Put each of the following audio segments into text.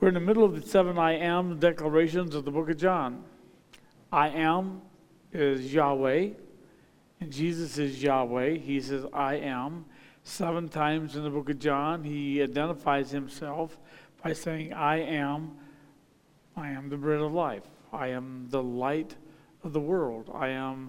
We're in the middle of the 7 I am declarations of the book of John. I am is Yahweh, and Jesus is Yahweh. He says, I am. 7 times in the book of John, he identifies himself by saying, I am the bread of life. I am the light of the world. I am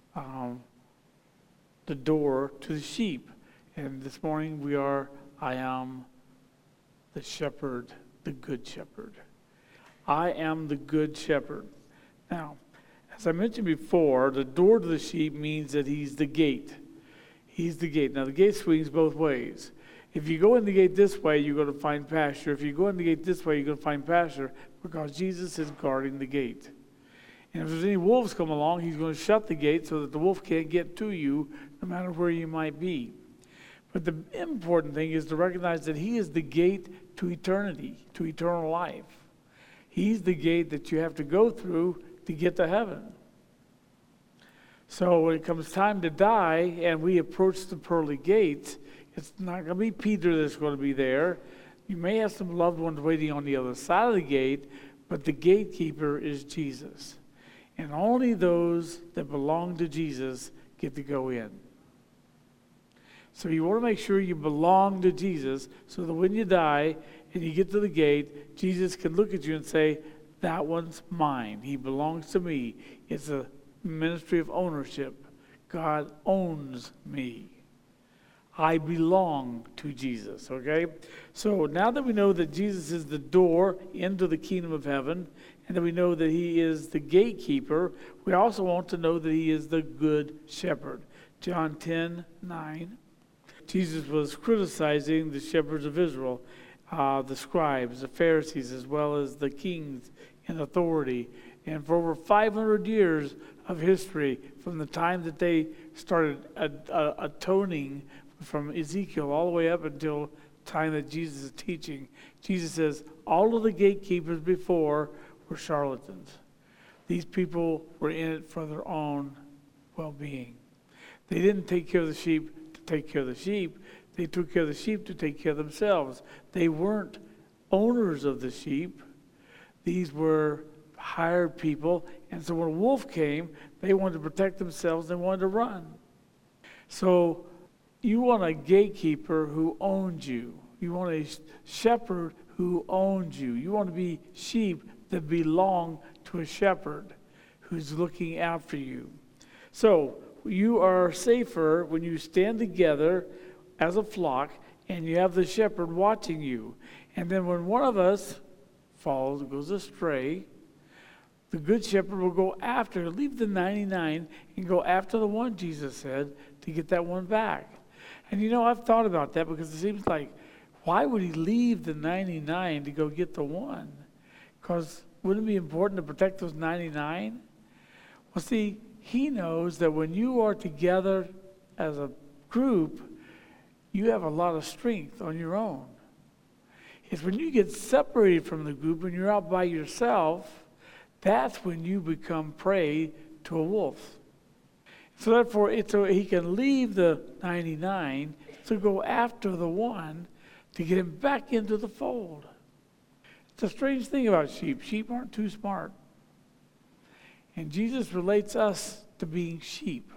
the door to the sheep. And this morning I am the shepherd, the good shepherd. I am the good shepherd. Now, as I mentioned before, the door to the sheep means that he's the gate. He's the gate. Now, the gate swings both ways. If you go in the gate this way, you're going to find pasture. If you go in the gate this way, you're going to find pasture because Jesus is guarding the gate. And if there's any wolves come along, he's going to shut the gate so that the wolf can't get to you no matter where you might be. But the important thing is to recognize that he is the gate to eternity, to eternal life. He's the gate that you have to go through to get to heaven. So when it comes time to die and we approach the pearly gates, it's not going to be Peter that's going to be there. You may have some loved ones waiting on the other side of the gate, but the gatekeeper is Jesus. And only those that belong to Jesus get to go in. So you want to make sure you belong to Jesus so that when you die and you get to the gate, Jesus can look at you and say, that one's mine. He belongs to me. It's a ministry of ownership. God owns me. I belong to Jesus, okay? So now that we know that Jesus is the door into the kingdom of heaven, and that we know that he is the gatekeeper, we also want to know that he is the good shepherd. John 10:9. Jesus was criticizing the shepherds of Israel, the scribes, the Pharisees, as well as the kings in authority. And for over 500 years of history, from the time that they started atoning from Ezekiel all the way up until the time that Jesus is teaching, Jesus says all of the gatekeepers before were charlatans. These people were in it for their own well-being. They didn't take care of the sheep to take care of the sheep. They took care of the sheep to take care of themselves. They weren't owners of the sheep. These were hired people. And so when a wolf came, they wanted to protect themselves. They wanted to run. So you want a gatekeeper who owns you. You want a shepherd who owns you. You want to be sheep that belong to a shepherd who's looking after you. So you are safer when you stand together as a flock and you have the shepherd watching you. And then when one of us falls, goes astray, the good shepherd will go after, leave the 99 and go after the one, Jesus said, to get that one back. And you know, I've thought about that because it seems like, why would he leave the 99 to go get the one? Because wouldn't it be important to protect those 99? Well, see, he knows that when you are together as a group, you have a lot of strength on your own. It's when you get separated from the group and you're out by yourself, that's when you become prey to a wolf. So therefore, he can leave the 99 to go after the one to get him back into the fold. It's a strange thing about sheep. Sheep aren't too smart. And Jesus relates us to being sheep.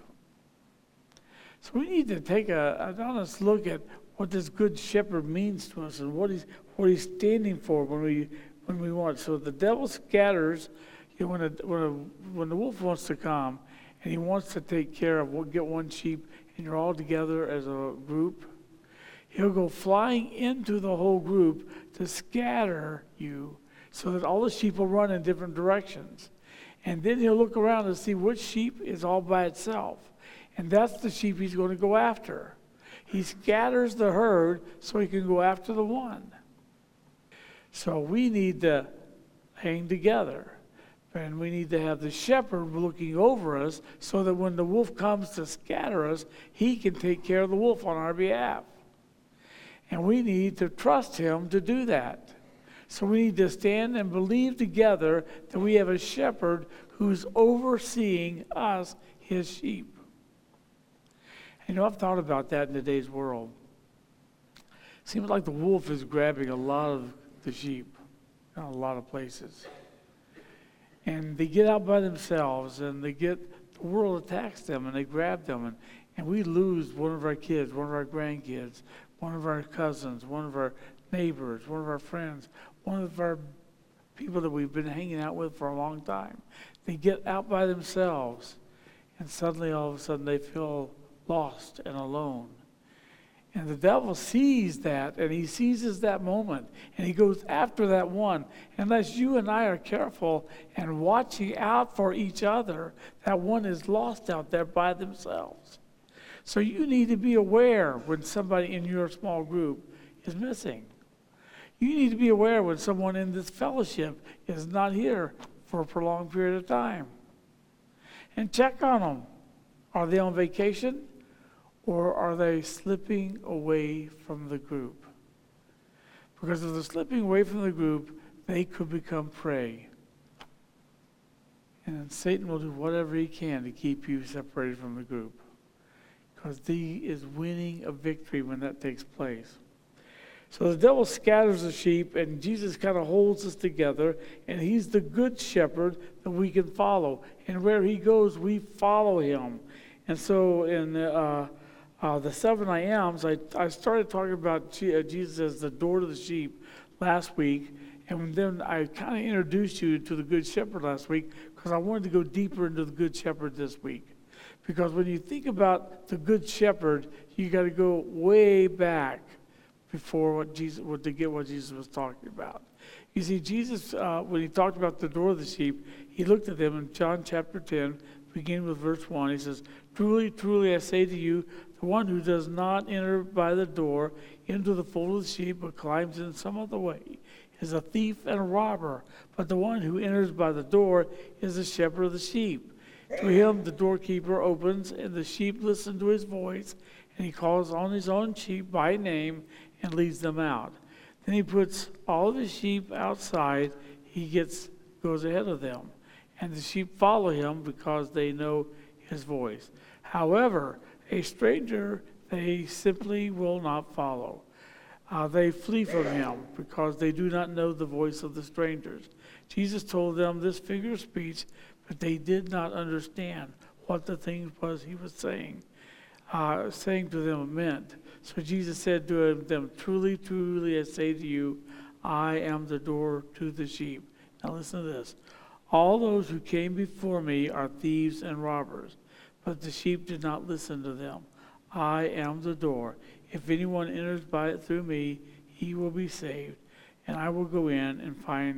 So we need to take an honest look at what this good shepherd means to us and what he's standing for when we want. So the devil scatters, you know, when the wolf wants to come and he wants to take care of, get one sheep and you're all together as a group, he'll go flying into the whole group to scatter you so that all the sheep will run in different directions. And then he'll look around and see which sheep is all by itself. And that's the sheep he's going to go after. He scatters the herd so he can go after the one. So we need to hang together. And we need to have the shepherd looking over us so that when the wolf comes to scatter us, he can take care of the wolf on our behalf. And we need to trust him to do that. So we need to stand and believe together that we have a shepherd who's overseeing us, his sheep. You know, I've thought about that in today's world. Seems like the wolf is grabbing a lot of the sheep. in a lot of places. And they get out by themselves, and the world attacks them, and they grab them, and we lose one of our kids, one of our grandkids, one of our cousins, one of our neighbors, one of our friends, one of our people that we've been hanging out with for a long time. They get out by themselves, and suddenly, all of a sudden, they feel lost and alone. And the devil sees that, and he seizes that moment, and he goes after that one. Unless you and I are careful and watching out for each other, that one is lost out there by themselves. So you need to be aware when somebody in your small group is missing. You need to be aware when someone in this fellowship is not here for a prolonged period of time. And check on them. Are they on vacation? Or are they slipping away from the group? Because if they're slipping away from the group, they could become prey. And Satan will do whatever he can to keep you separated from the group. Because he is winning a victory when that takes place. So the devil scatters the sheep, and Jesus kind of holds us together, and he's the good shepherd that we can follow. And where he goes, we follow him. And so in the 7 I Ams, I started talking about Jesus as the door to the sheep last week, and then I kind of introduced you to the Good Shepherd last week because I wanted to go deeper into the Good Shepherd this week. Because when you think about the Good Shepherd, you got to go way back before to get what Jesus was talking about. You see, Jesus, when he talked about the door of the sheep, he looked at them in John chapter 10, beginning with verse 1. He says, "Truly, truly, I say to you, the one who does not enter by the door into the fold of the sheep, but climbs in some other way, is a thief and a robber. But the one who enters by the door is the shepherd of the sheep. To him the doorkeeper opens, and the sheep listen to his voice, and he calls on his own sheep by name and leads them out. Then he puts all of his sheep outside. He goes ahead of them, and the sheep follow him because they know his voice. However, a stranger they simply will not follow. They flee from him because they do not know the voice of the strangers." Jesus told them this figure of speech, but they did not understand what the thing was he was saying to them meant. So Jesus said to them, "Truly, truly, I say to you, I am the door to the sheep." Now listen to this. "All those who came before me are thieves and robbers, but the sheep did not listen to them. I am the door. If anyone enters by it through me, he will be saved, and I will go in and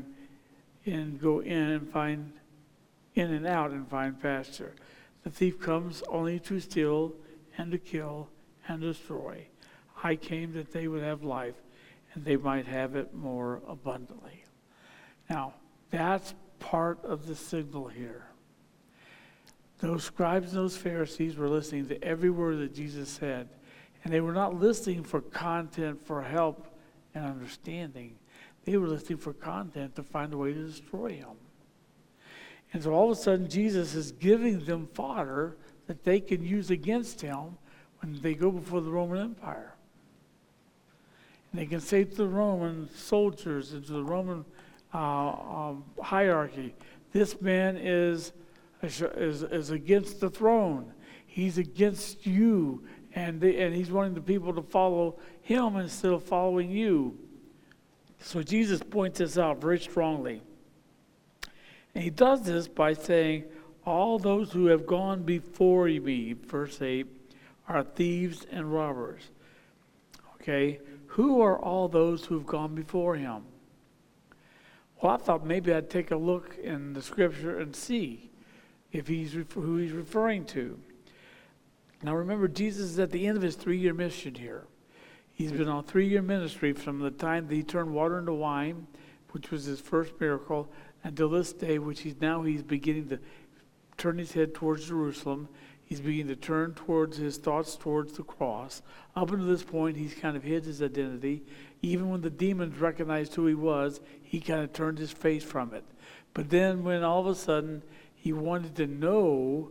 out and find pasture. The thief comes only to steal and to kill and destroy. I came that they would have life, and they might have it more abundantly." Now, that's part of the signal here. Those scribes and those Pharisees were listening to every word that Jesus said, and they were not listening for content, for help and understanding. They were listening for content to find a way to destroy him. And so all of a sudden, Jesus is giving them fodder that they can use against him when they go before the Roman Empire. And they can say to the Roman soldiers and to the Roman hierarchy, "This man is against the throne. He's against you, and he's wanting the people to follow him instead of following you." So Jesus points this out very strongly. And he does this by saying, "All those who have gone before me," verse 8, "are thieves and robbers." Okay, who are all those who've gone before him? Well, I thought maybe I'd take a look in the scripture and see if who he's referring to. Now remember, Jesus is at the end of his 3-year mission here. He's been on a 3-year ministry from the time that he turned water into wine, which was his first miracle, until this day, which he's beginning to turn his head towards Jerusalem. He's beginning to turn his thoughts towards the cross. Up until this point, he's kind of hid his identity. Even when the demons recognized who he was, he kind of turned his face from it. But then when all of a sudden he wanted to know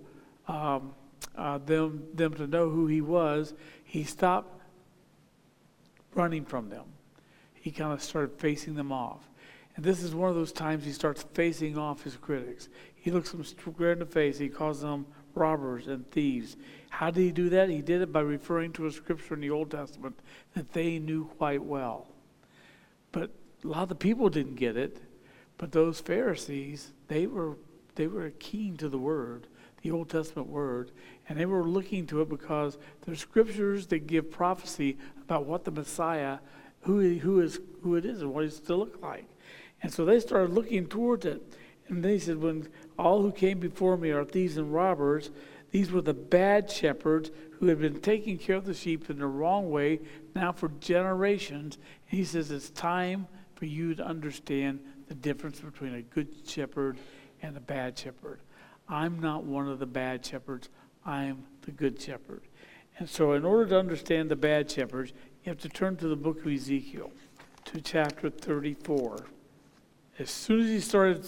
them to know who he was, he stopped running from them. He kind of started facing them off. And this is one of those times he starts facing off his critics. He looks them square in the face. He calls them robbers and thieves. How did he do that? He did it by referring to a scripture in the Old Testament that they knew quite well. But a lot of the people didn't get it. But those Pharisees, they were keen to the Word, the Old Testament Word, and they were looking to it because there's scriptures that give prophecy about what the Messiah, who it is and what he's to look like. And so they started looking towards it. And they said, when all who came before me are thieves and robbers, these were the bad shepherds who had been taking care of the sheep in the wrong way now for generations. And he says, it's time for you to understand the difference between a good shepherd and a bad shepherd. I'm not one of the bad shepherds. I'm the good shepherd. And so in order to understand the bad shepherds, you have to turn to the book of Ezekiel, to chapter 34. As soon as he started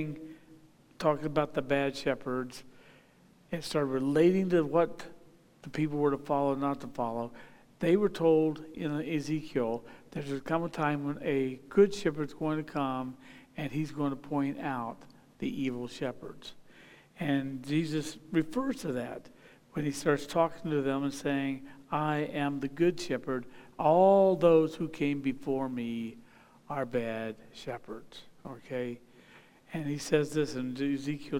talking about the bad shepherds, and started relating to what the people were to follow and not to follow, they were told in Ezekiel there's going to come a time when a good shepherd's going to come and he's going to point out the evil shepherds. And Jesus refers to that when he starts talking to them and saying, I am the good shepherd. All those who came before me are bad shepherds. Okay? And he says this in Ezekiel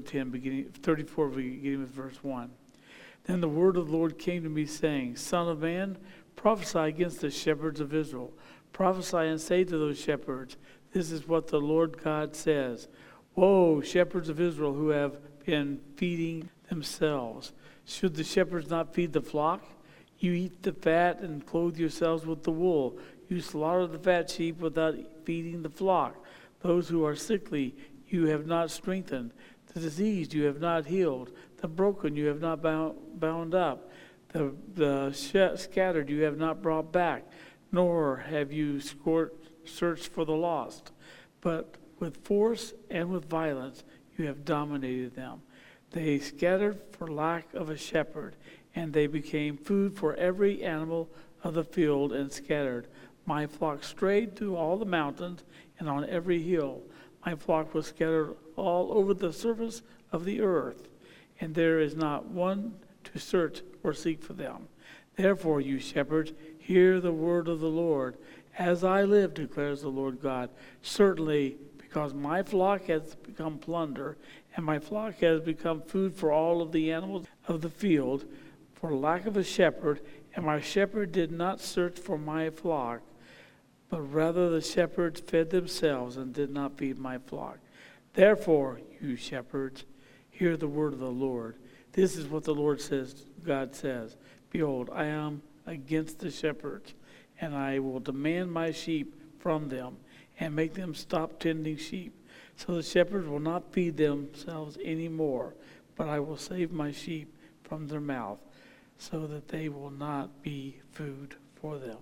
34, beginning with verse 1. Then the word of the Lord came to me, saying, Son of man, prophesy against the shepherds of Israel. Prophesy and say to those shepherds, this is what the Lord God says. Woe, shepherds of Israel who have been feeding themselves. Should the shepherds not feed the flock? You eat the fat and clothe yourselves with the wool. You slaughter the fat sheep without feeding the flock. Those who are sickly you have not strengthened. The diseased you have not healed. The broken you have not bound up. The scattered you have not brought back. Nor have you searched for the lost. But with force and with violence you have dominated them. They scattered for lack of a shepherd, and they became food for every animal of the field and scattered. My flock strayed through all the mountains and on every hill. My flock was scattered all over the surface of the earth, and there is not one to search or seek for them. Therefore, you shepherds, hear the word of the Lord. As I live, declares the Lord God, certainly because my flock has become plunder, and my flock has become food for all of the animals of the field, for lack of a shepherd, and my shepherd did not search for my flock, but rather the shepherds fed themselves and did not feed my flock. Therefore, you shepherds, hear the word of the Lord. This is what the Lord says, God says, Behold, I am against the shepherds, and I will demand my sheep from them and make them stop tending sheep. So the shepherds will not feed themselves anymore, but I will save my sheep from their mouth, so that they will not be food for them.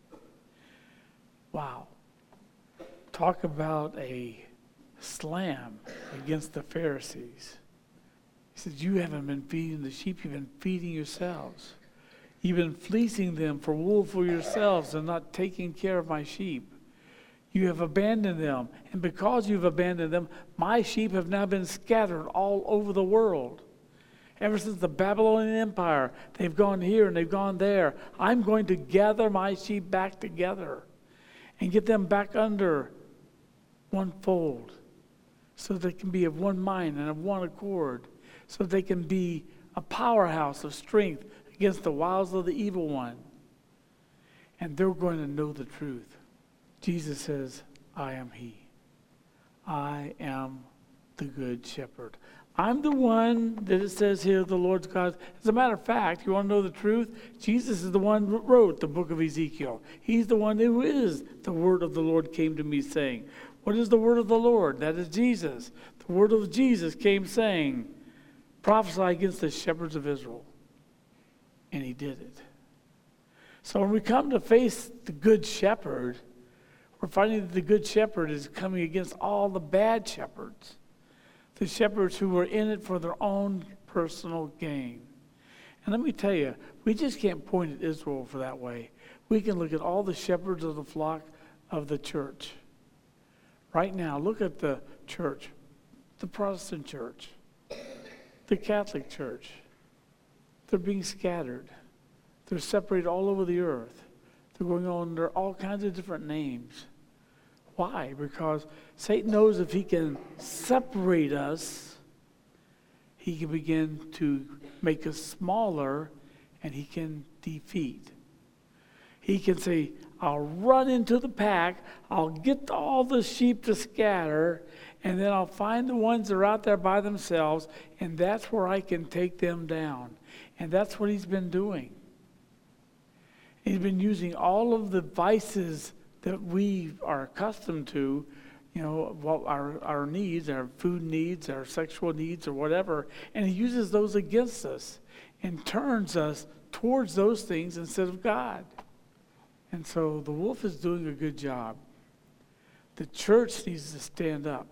Wow. Talk about a slam against the Pharisees. He says, you haven't been feeding the sheep, you've been feeding yourselves. You've been fleecing them for wool for yourselves and not taking care of my sheep. You have abandoned them. And because you've abandoned them, my sheep have now been scattered all over the world. Ever since the Babylonian Empire, they've gone here and they've gone there. I'm going to gather my sheep back together and get them back under one fold so they can be of one mind and of one accord, so they can be a powerhouse of strength against the wiles of the evil one. And they're going to know the truth. Jesus says, I am he. I am the good shepherd. I'm the one that it says here, the Lord's God. As a matter of fact, you want to know the truth? Jesus is the one who wrote the book of Ezekiel. He's the one who is the word of the Lord came to me saying. What is the word of the Lord? That is Jesus. The word of Jesus came saying, prophesy against the shepherds of Israel. And he did it. So when we come to face the good shepherd, we're finding that the good shepherd is coming against all the bad shepherds. The shepherds who were in it for their own personal gain. And let me tell you, we just can't point at Israel for that way. We can look at all the shepherds of the flock of the church Right now, look at the church, the Protestant church, the Catholic church. They're being scattered. They're separated all over the earth. They're going under all kinds of different names. Why? Because Satan knows if he can separate us, he can begin to make us smaller, and he can defeat. He can say, I'll run into the pack, I'll get all the sheep to scatter, and then I'll find the ones that are out there by themselves, and that's where I can take them down. And that's what he's been doing. He's been using all of the vices that we are accustomed to, our needs, our food needs, our sexual needs, or whatever, and he uses those against us and turns us towards those things instead of God. And so the wolf is doing a good job. The church needs to stand up.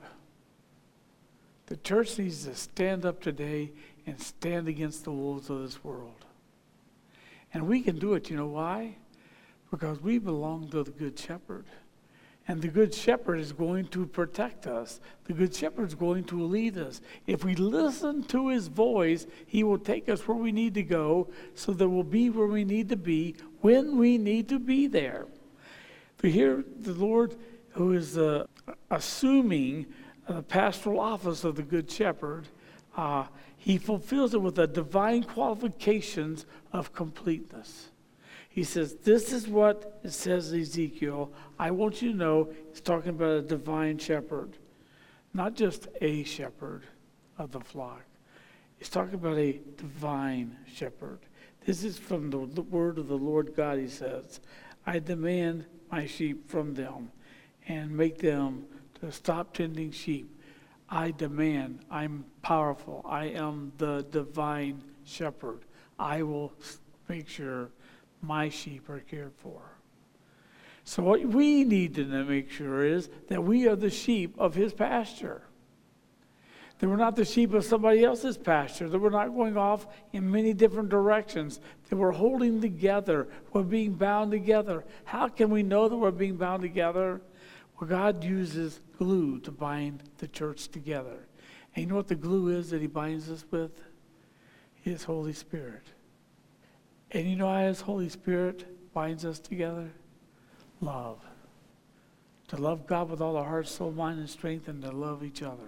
The church needs to stand up today and stand against the wolves of this world. And we can do it. You know why? Because we belong to the Good Shepherd. And the Good Shepherd is going to protect us. The Good Shepherd is going to lead us. If we listen to his voice, he will take us where we need to go so that we'll be where we need to be when we need to be there. But here, the Lord, who is assuming the pastoral office of the Good Shepherd, he fulfills it with the divine qualifications of completeness. He says, this is what it says in Ezekiel. I want you to know it's talking about a divine shepherd, not just a shepherd of the flock. It's talking about a divine shepherd. This is from the word of the Lord God, he says. I demand my sheep from them and make them to stop tending sheep. I demand, I'm powerful. I am the divine shepherd. I will make sure my sheep are cared for. So what we need to make sure is that we are the sheep of his pasture. That we're not the sheep of somebody else's pasture. That we're not going off in many different directions. That we're holding together. We're being bound together. How can we know that we're being bound together? Well, God uses glue to bind the church together. And you know what the glue is that he binds us with? His Holy Spirit. And you know how his Holy Spirit binds us together? Love. To love God with all our heart, soul, mind, and strength, and to love each other.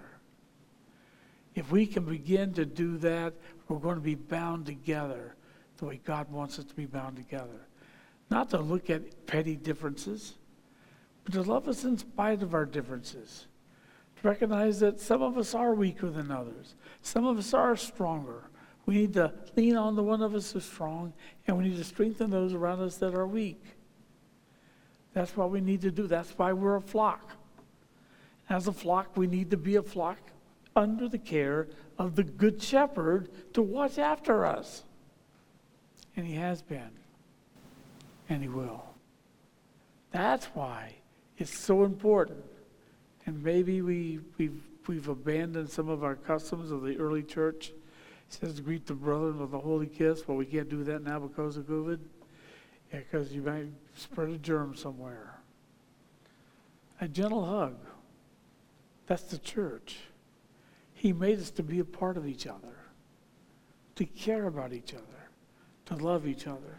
If we can begin to do that, we're going to be bound together the way God wants us to be bound together. Not to look at petty differences, but to love us in spite of our differences. To recognize that some of us are weaker than others. Some of us are stronger. We need to lean on the one of us who's strong, and we need to strengthen those around us that are weak. That's what we need to do. That's why we're a flock. As a flock, we need to be a flock under the care of the Good Shepherd to watch after us. And he has been, and he will. That's why it's so important. And maybe we've abandoned some of our customs of the early church. It says to greet the brethren with a holy kiss. Well, we can't do that now because of COVID. Yeah, because you might spread a germ somewhere. A gentle hug. That's the church. He made us to be a part of each other, to care about each other, to love each other.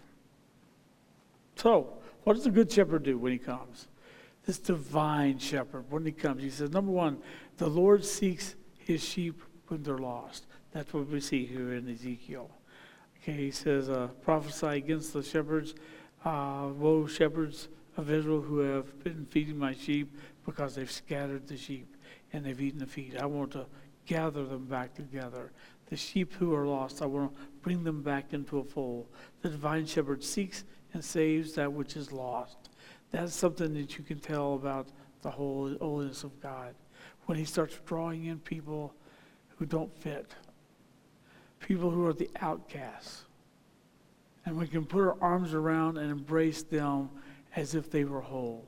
So, what does the Good Shepherd do when he comes? This divine shepherd, when he comes, he says, number one, the Lord seeks his sheep when they're lost. That's what we see here in Ezekiel. Okay, he says, prophesy against the shepherds. Woe, shepherds of Israel who have been feeding my sheep because they've scattered the sheep and they've eaten the feed. I want to gather them back together. The sheep who are lost, I want to bring them back into a fold. The divine shepherd seeks and saves that which is lost. That's something that you can tell about the holiness of God. When he starts drawing in people who don't fit. People who are the outcasts. And we can put our arms around and embrace them as if they were whole.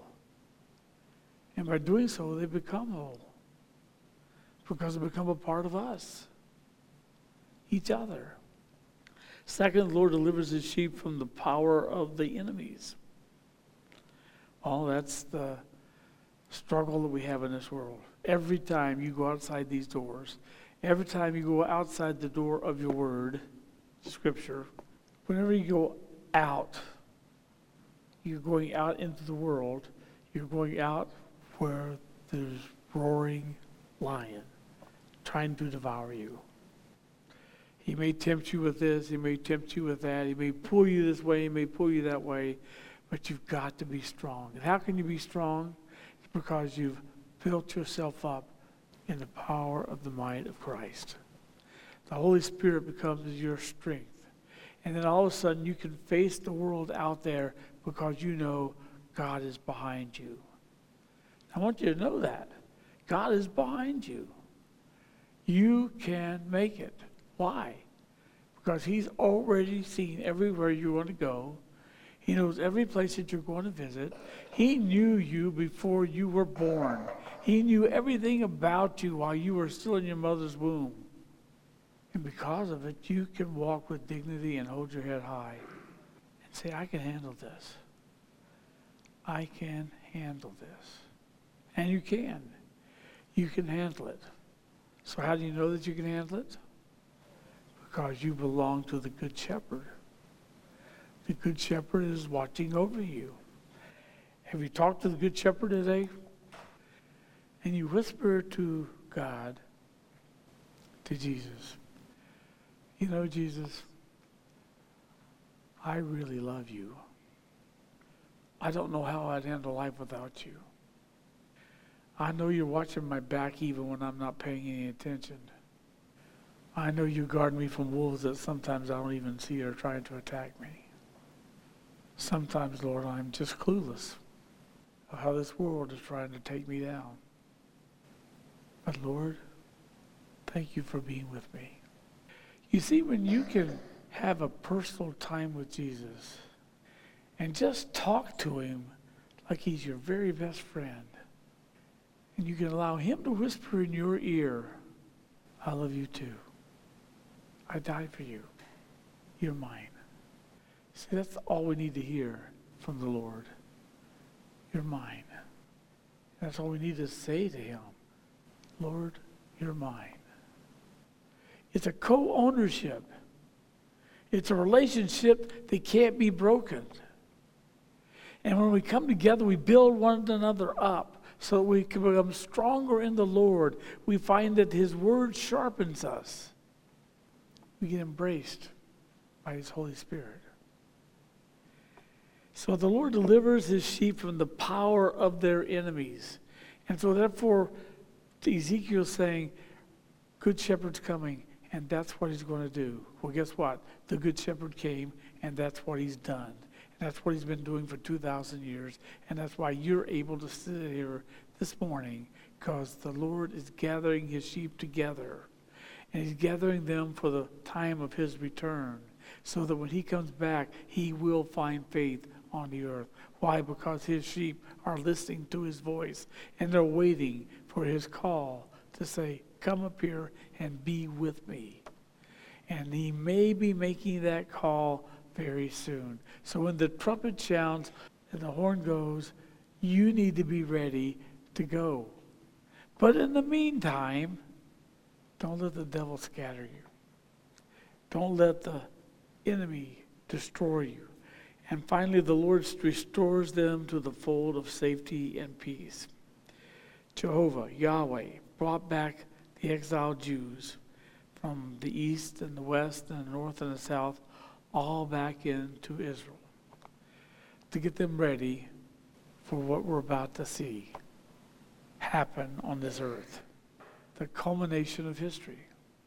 And by doing so, they become whole. Because they become a part of us. Each other. Second, the Lord delivers his sheep from the power of the enemies. Well, that's the struggle that we have in this world. Every time you go outside these doors, every time you go outside the door of your word, Scripture, whenever you go out, you're going out into the world, you're going out where there's roaring lion trying to devour you. He may tempt you with this, he may tempt you with that, he may pull you this way, he may pull you that way, but you've got to be strong. And how can you be strong? It's because you've built yourself up in the power of the might of Christ. The Holy Spirit becomes your strength. And then all of a sudden you can face the world out there because you know God is behind you. I want you to know that. God is behind you. You can make it. Why? Because He's already seen everywhere you want to go. He knows every place that you're going to visit. He knew you before you were born. He knew everything about you while you were still in your mother's womb. And because of it, you can walk with dignity and hold your head high and say, I can handle this. I can handle this. And you can. You can handle it. So how do you know that you can handle it? Because you belong to the Good Shepherd. The Good Shepherd is watching over you. Have you talked to the Good Shepherd today? And you whisper to God, to Jesus, you know, Jesus, I really love you. I don't know how I'd handle life without you. I know you're watching my back even when I'm not paying any attention. I know you guard me from wolves that sometimes I don't even see are trying to attack me. Sometimes, Lord, I'm just clueless of how this world is trying to take me down. But Lord, thank you for being with me. You see, when you can have a personal time with Jesus and just talk to Him like He's your very best friend, and you can allow Him to whisper in your ear, I love you too. I died for you. You're mine. See, that's all we need to hear from the Lord. You're mine. That's all we need to say to Him. Lord, you're mine. It's a co-ownership. It's a relationship that can't be broken. And when we come together, we build one another up so that we can become stronger in the Lord. We find that His Word sharpens us. We get embraced by His Holy Spirit. So the Lord delivers His sheep from the power of their enemies. And so therefore, Ezekiel's saying, Good Shepherd's coming, and that's what He's going to do. Well, guess what? The Good Shepherd came, and that's what He's done. And that's what He's been doing for 2,000 years. And that's why you're able to sit here this morning, because the Lord is gathering His sheep together. And He's gathering them for the time of His return, so that when He comes back, He will find faith on the earth. Why? Because His sheep are listening to His voice, and they're waiting for His call to say, come up here and be with me. And He may be making that call very soon. So when the trumpet sounds and the horn goes, you need to be ready to go. But in the meantime, don't let the devil scatter you. Don't let the enemy destroy you. And finally, the Lord restores them to the fold of safety and peace. Jehovah, Yahweh, brought back the exiled Jews from the east and the west and the north and the south, all back into Israel, to get them ready for what we're about to see happen on this earth, the culmination of history.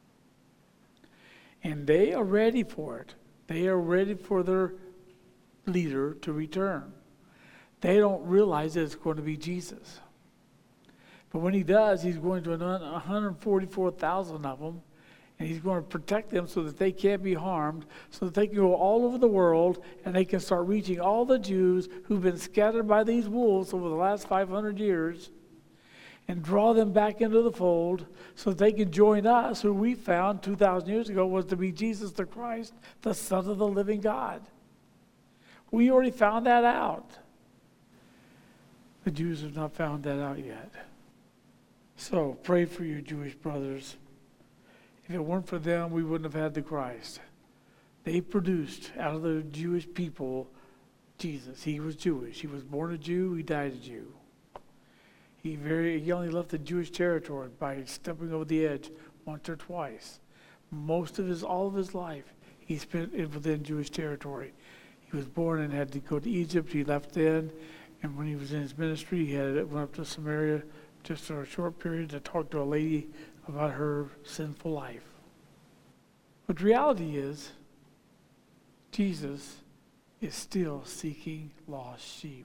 And they are ready for it. They are ready for their leader to return. They don't realize that it's going to be Jesus. But when He does, He's going to 144,000 of them, and He's going to protect them so that they can't be harmed, so that they can go all over the world, and they can start reaching all the Jews who've been scattered by these wolves over the last 500 years, and draw them back into the fold so that they can join us, who we found 2,000 years ago was to be Jesus the Christ, the Son of the living God. We already found that out. The Jews have not found that out yet. So pray for your Jewish brothers. If it weren't for them, we wouldn't have had the Christ. They produced out of the Jewish people Jesus. He was Jewish. He was born a Jew. He died a Jew. He only left the Jewish territory by stepping over the edge once or twice. All of his life, he spent within Jewish territory. He was born and had to go to Egypt. He left then, and when he was in his ministry, he went up to Samaria just for a short period to talk to a lady about her sinful life. But reality is, Jesus is still seeking lost sheep.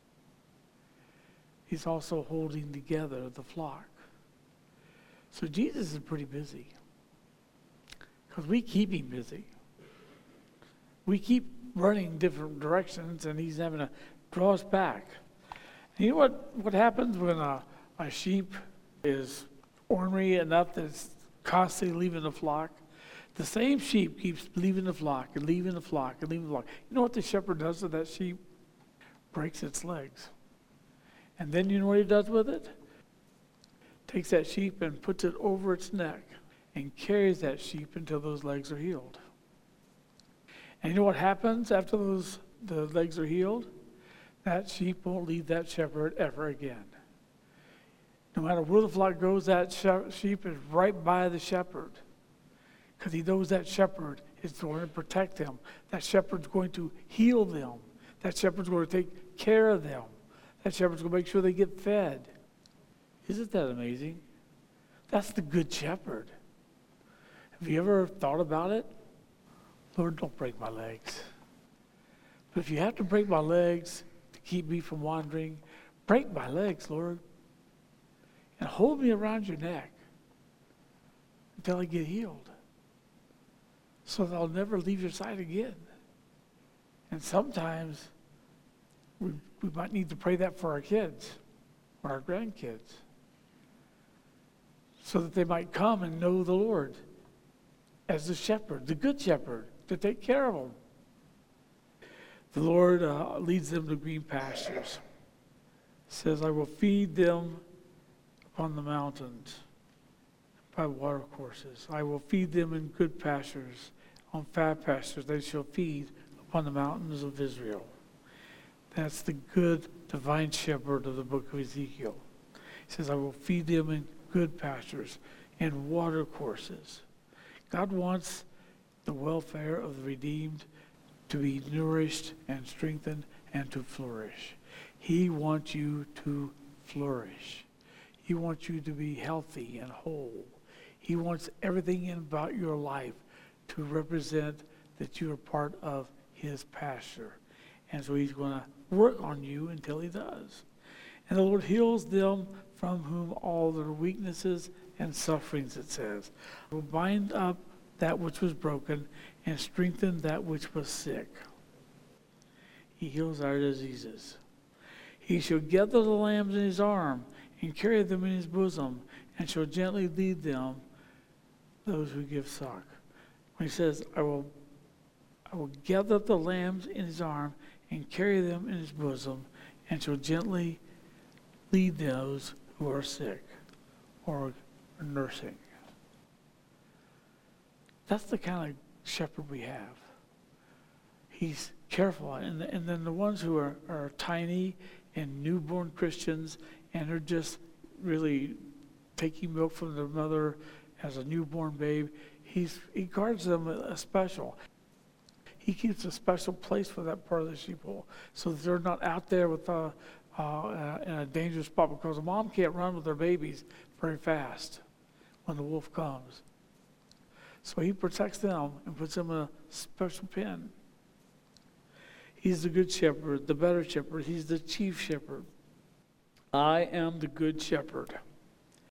He's also holding together the flock. So Jesus is pretty busy. Because we keep him busy. We keep running different directions, and he's having to draw us back. And you know what happens when a sheep is ornery enough that it's constantly leaving the flock? The same sheep keeps leaving the flock and leaving the flock and leaving the flock. You know what the shepherd does to that sheep? Breaks its legs. And then you know what he does with it? Takes that sheep and puts it over its neck and carries that sheep until those legs are healed. And you know what happens after the legs are healed? That sheep won't leave that shepherd ever again. No matter where the flock goes, that sheep is right by the shepherd. Because he knows that shepherd is going to protect them. That shepherd's going to heal them. That shepherd's going to take care of them. That shepherd's going to make sure they get fed. Isn't that amazing? That's the good shepherd. Have you ever thought about it? Lord, don't break my legs. But if you have to break my legs to keep me from wandering, break my legs, Lord. And hold me around your neck until I get healed. So that I'll never leave your side again. And sometimes we might need to pray that for our kids or our grandkids. So that they might come and know the Lord as the shepherd, the good shepherd, to take care of them. The Lord leads them to green pastures. It says, I will feed them upon the mountains by water courses. I will feed them in good pastures. On fat pastures they shall feed upon the mountains of Israel. That's the good divine shepherd of the book of Ezekiel. He says, I will feed them in good pastures and water courses. God wants the welfare of the redeemed to be nourished and strengthened and to flourish. He wants you to flourish. He wants you to be healthy and whole. He wants everything about your life to represent that you are part of his pasture. And so he's going to work on you until he does. And the Lord heals them from whom all their weaknesses and sufferings, it says. Will bind up that which was broken and strengthen that which was sick. He heals our diseases. He shall gather the lambs in his arm and carry them in his bosom, and shall gently lead them, those who give suck. When he says, I will gather the lambs in his arm and carry them in his bosom, and shall gently lead those who are sick or are nursing. That's the kind of shepherd we have. He's careful. And then the ones who are tiny and newborn Christians and are just really taking milk from their mother as a newborn babe, he guards them special. He keeps a special place for that part of the sheepfold so that they're not out there with in a dangerous spot, because a mom can't run with their babies very fast when the wolf comes. So he protects them and puts them in a special pen. He's the good shepherd, the better shepherd. He's the chief shepherd. I am the good shepherd.